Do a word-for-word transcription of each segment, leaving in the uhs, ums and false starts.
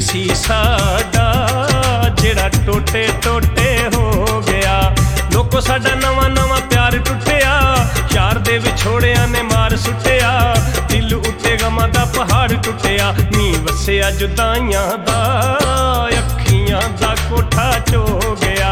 सी साडा जेड़ा टोटे टोटे हो गया। लोको साडा नवा नवा प्यार टुटिया, यार दे विछोड़िया ने मार सुटिया। दिल उत्ते गमां दा पहाड़ टुटिया, नी वसिया जुदाइयां दा अखियां दा कोठा चो गया।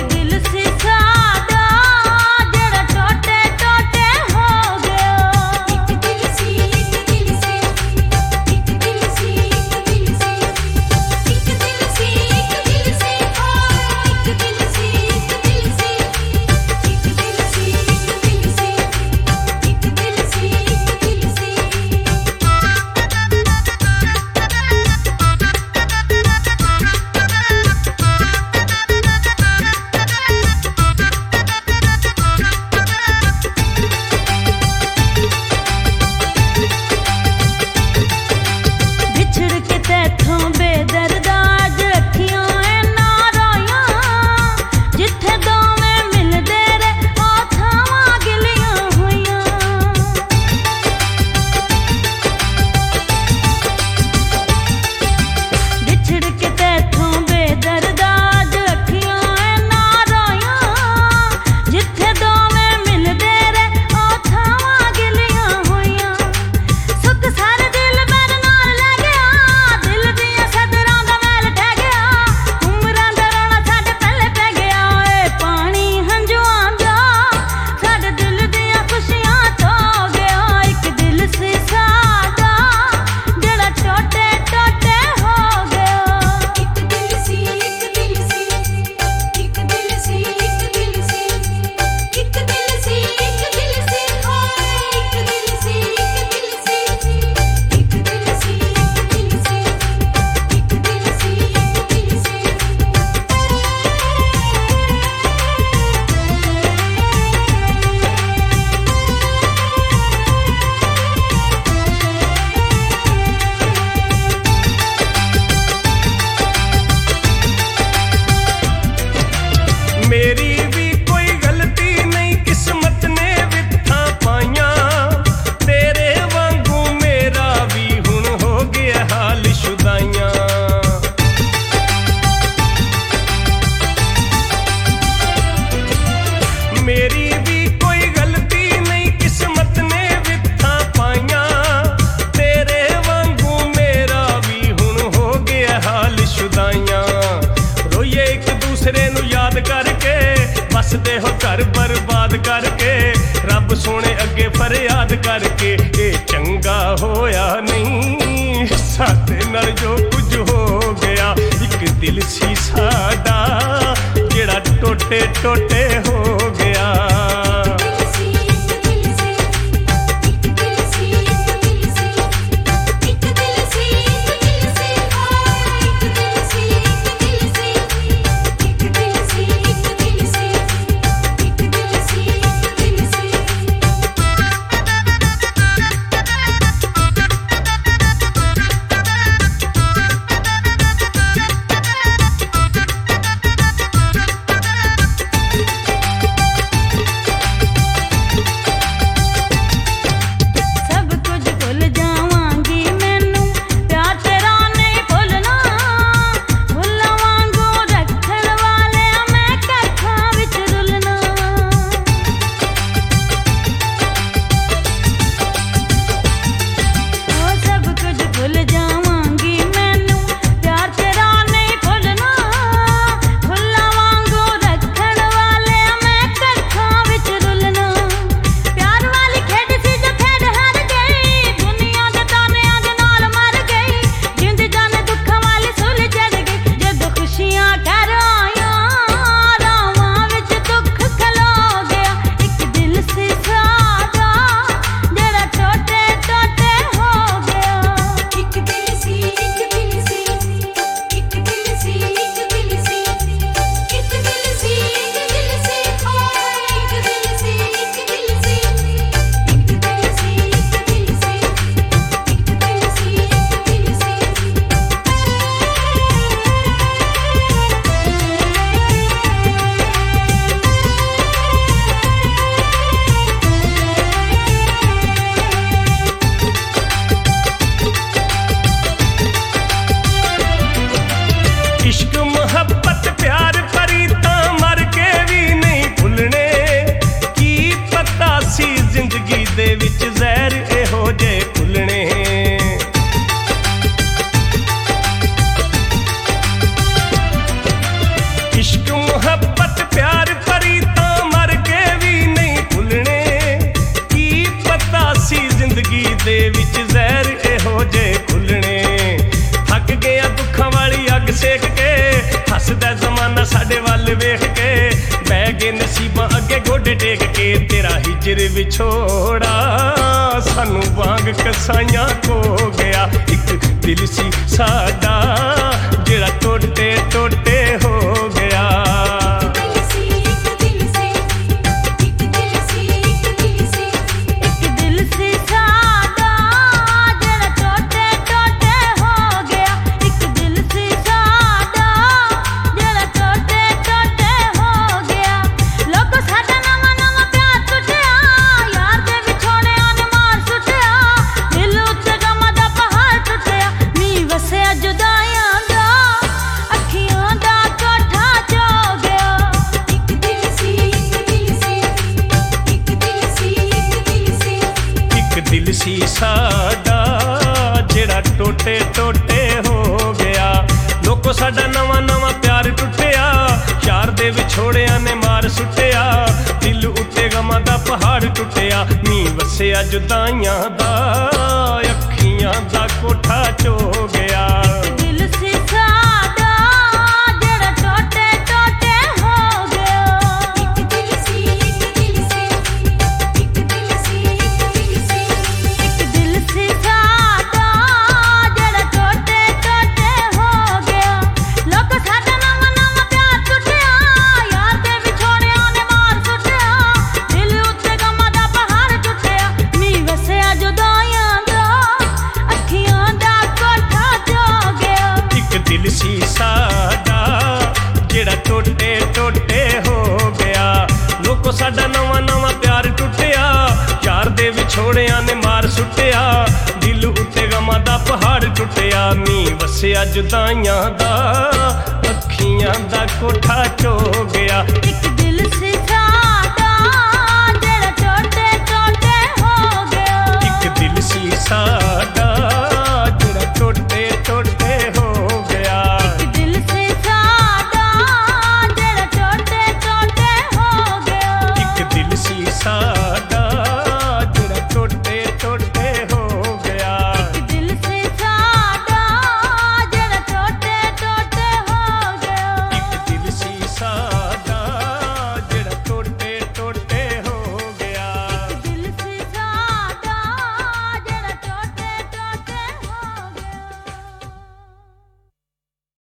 मेरी भी कोई गलती नहीं, किस्मत ने वित्था पाइया। तेरे वांगू मेरा भी हुण हो गया हाल शुदाइया। मेरी भी कोई गलती नहीं, किस्मत ने वित्था पाइया। तेरे वांगू मेरा भी हुण हो गया हाल शुदाइया। रोइए एक दूसरे नू याद करके, बसदे हो घर बर्बाद करके। रब सोने अगे फरियाद करके, ये चंगा होया नहीं साथे नाल जो कुछ हो गया। एक दिल सी साडा जेड़ा टोटे टोटे हो गया। नसीबां अगे गोडे टेक के तेरा हिजर विछोड़ा सानू वांग कसाइयां खो गया। एक दिल सी साडा जेड़ा टोटे टोटे हो गया। दिल सी साडा जेड़ा टोटे टोटे हो गया। लोको साडा नवा नवा प्यार टुटिया यार दे विछोड़िया ने मार सुटिया। दिल उत्ते गमां दा पहाड़ टुटिया नी वसिया जुदाइयां दा अखियां दा कोठा चो गया। दिल सी साडा जेड़ा टोटे टोटे हो गया। लोको साडा नवा नवा प्यार टुटिया यार दे विछोड़िया ने मार सुटिया। दिल उत्ते गमां दा पहाड़ टुटिया नी वसिया जुदाइयां दा अखियां दा कोठा चो गया। एक दिल सी साडा जेड़ा टोटे टोटे हो गया। एक दिल सी साडा